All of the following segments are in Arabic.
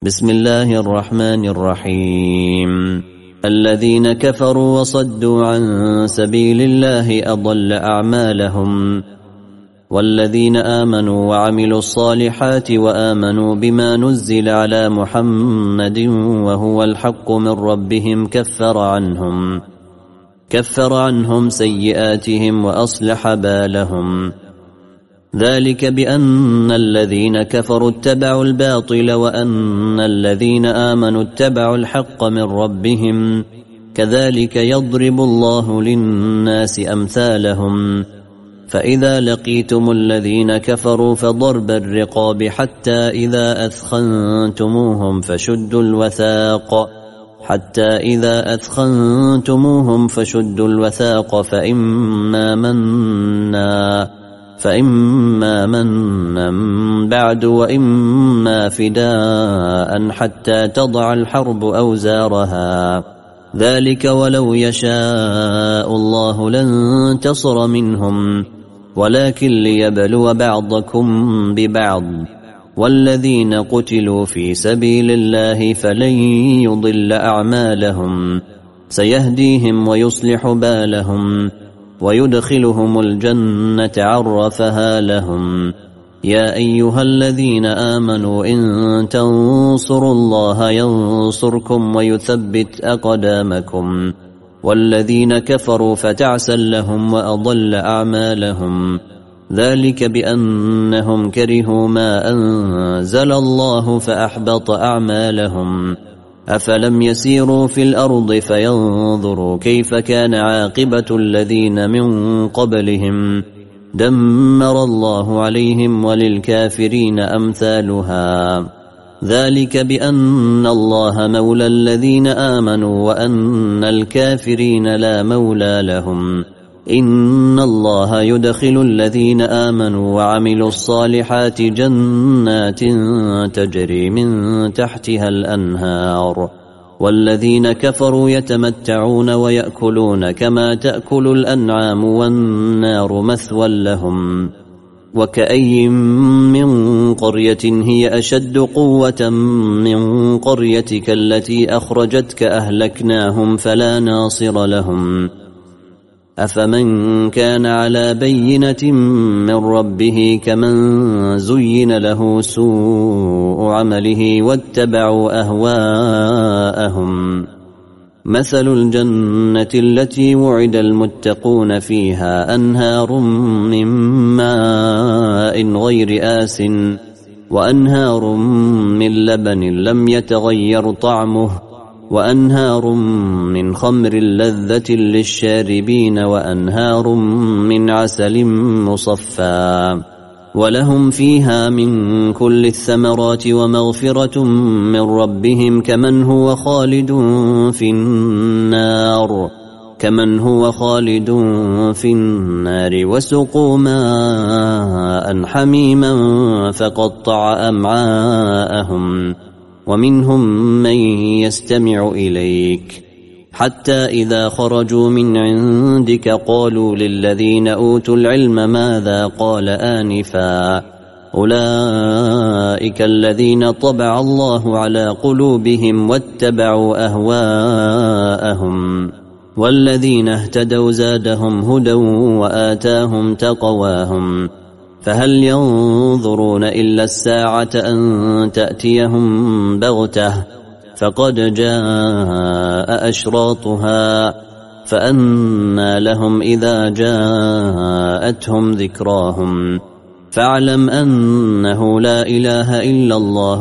بسم الله الرحمن الرحيم. الذين كفروا وصدوا عن سبيل الله أضل أعمالهم، والذين آمنوا وعملوا الصالحات وآمنوا بما نزل على محمد وهو الحق من ربهم كفر عنهم سيئاتهم وأصلح بالهم. ذلك بأن الذين كفروا اتبعوا الباطل وأن الذين آمنوا اتبعوا الحق من ربهم، كذلك يضرب الله للناس أمثالهم. فإذا لقيتم الذين كفروا فضرب الرقاب حتى إذا أثخنتموهم فشدوا الوثاق فإما منا بعد وإما فداء حتى تضع الحرب أوزارها. ذلك ولو يشاء الله لانتصر منهم، ولكن ليبلو بعضكم ببعض. والذين قتلوا في سبيل الله فلن يضل أعمالهم، سيهديهم ويصلح بالهم ويدخلهم الجنة عرفها لهم. يا أيها الذين آمنوا إن تنصروا الله ينصركم ويثبت أقدامكم. والذين كفروا فتعسا لهم وأضل أعمالهم، ذلك بأنهم كرهوا ما أنزل الله فأحبط أعمالهم. أفلم يسيروا في الأرض فينظروا كيف كان عاقبة الذين من قبلهم، دمر الله عليهم وللكافرين أمثالها. ذلك بأن الله مولى الذين آمنوا وأن الكافرين لا مولى لهم. إن الله يدخل الذين آمنوا وعملوا الصالحات جنات تجري من تحتها الأنهار، والذين كفروا يتمتعون ويأكلون كما تأكل الأنعام والنار مثوى لهم. وكأي من قرية هي أشد قوة من قريتك التي أخرجتك أهلكناهم فلا ناصر لهم. أفمن كان على بينة من ربه كمن زين له سوء عمله واتبعوا أهواءهم. مثل الجنة التي وعد المتقون فيها أنهار من ماء غير آسٍ وأنهار من لبن لم يتغير طعمه وأنهار من خمر لذة للشاربين وأنهار من عسل مصفى، ولهم فيها من كل الثمرات ومغفرة من ربهم كمن هو خالد في النار وسقوا ماء حميما فقطع أمعاءهم. ومنهم من يستمع إليك حتى إذا خرجوا من عندك قالوا للذين أوتوا العلم ماذا قال آنفا، أولئك الذين طبع الله على قلوبهم واتبعوا أهواءهم. والذين اهتدوا زادهم هدى وآتاهم تقواهم. فهل ينظرون إلا الساعة أن تأتيهم بغتة فقد جاء أشراطها، فأنى لهم إذا جاءتهم ذكراهم. فاعلم أنه لا إله إلا الله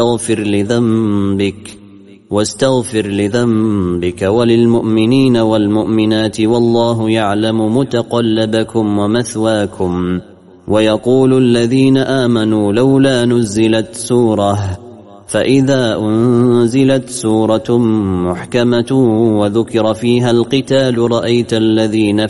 واستغفر لذنبك وللمؤمنين والمؤمنات، والله يعلم متقلبكم ومثواكم. ويقول الذين آمنوا لولا نزلت سورة، فإذا أنزلت سورة محكمة وذكر فيها القتال رأيت الذين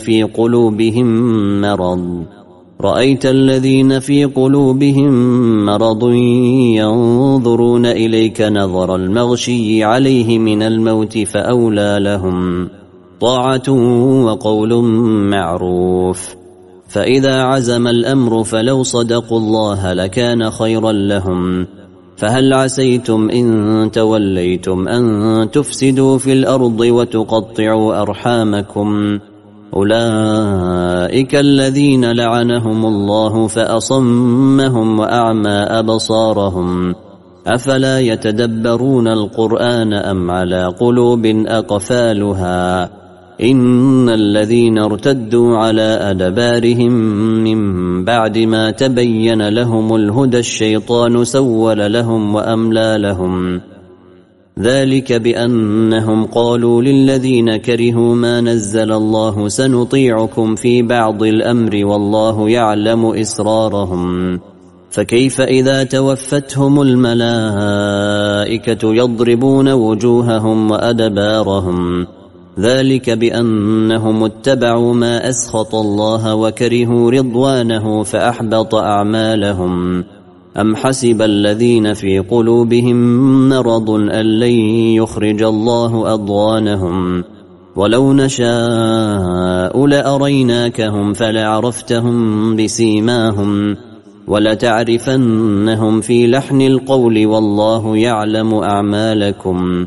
في قلوبهم مرض ينظرون إليك نظر المغشي عليه من الموت، فأولى لهم طاعة وقول معروف. فإذا عزم الأمر فلو صدقوا الله لكان خيرا لهم، فهل عسيتم إن توليتم أن تفسدوا في الأرض وتقطعوا أرحامكم أولئك الذين لعنهم الله فأصمهم وأعمى أبصارهم أفلا يتدبرون القرآن أم على قلوب أقفالها إن الذين ارتدوا على أدبارهم من بعد ما تبين لهم الهدى الشيطان سول لهم وأملى لهم ذلك بأنهم قالوا للذين كرهوا ما نزل الله سنطيعكم في بعض الأمر والله يعلم إسرارهم فكيف إذا توفتهم الملائكة يضربون وجوههم وأدبارهم ذلك بأنهم اتبعوا ما أسخط الله وكرهوا رضوانه فأحبط أعمالهم أم حسب الذين في قلوبهم مرض أن لن يخرج الله أضغانهم ولو نشاء لأريناكهم فلعرفتهم بسيماهم ولتعرفنهم في لحن القول والله يعلم أعمالكم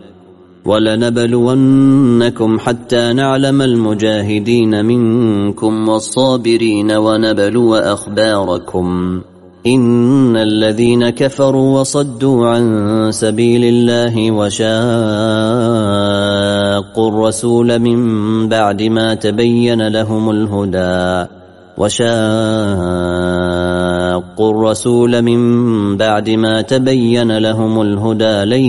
ولنبلونكم حتى نعلم المجاهدين منكم والصابرين ونبلو أخباركم إن الذين كفروا وصدوا عن سبيل الله وشاقوا الرسول من بعد ما تبين لهم الهدى لن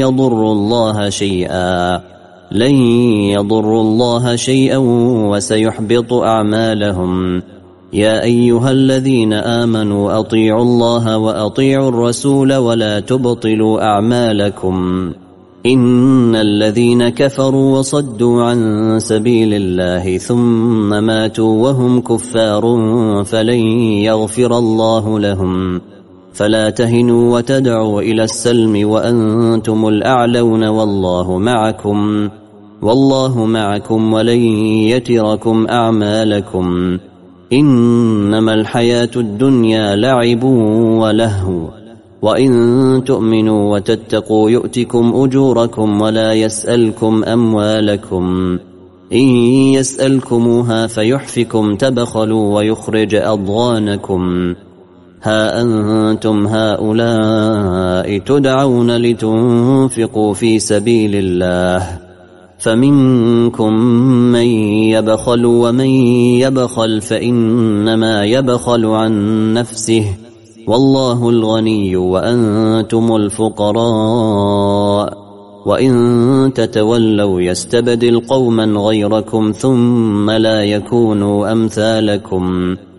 يضروا الله شيئا وسيحبط أعمالهم يا أيها الذين آمنوا أطيعوا الله وأطيعوا الرسول ولا تبطلوا أعمالكم إن الذين كفروا وصدوا عن سبيل الله ثم ماتوا وهم كفار فلن يغفر الله لهم فلا تهنوا وتدعوا إلى السلم وأنتم الأعلون والله معكم ولن يتركم أعمالكم إنما الحياة الدنيا لعب ولهو وإن تؤمنوا وتتقوا يؤتكم أجوركم ولا يسألكم أموالكم إن يسألكموها فيحفكم تبخلوا ويخرج أضغانكم ها أنتم هؤلاء تدعون لتنفقوا في سبيل الله فمنكم من يبخل ومن يبخل فإنما يبخل عن نفسه والله الغني وأنتم الفقراء وإن تتولوا يستبدل قوما غيركم ثم لا يكونوا أمثالكم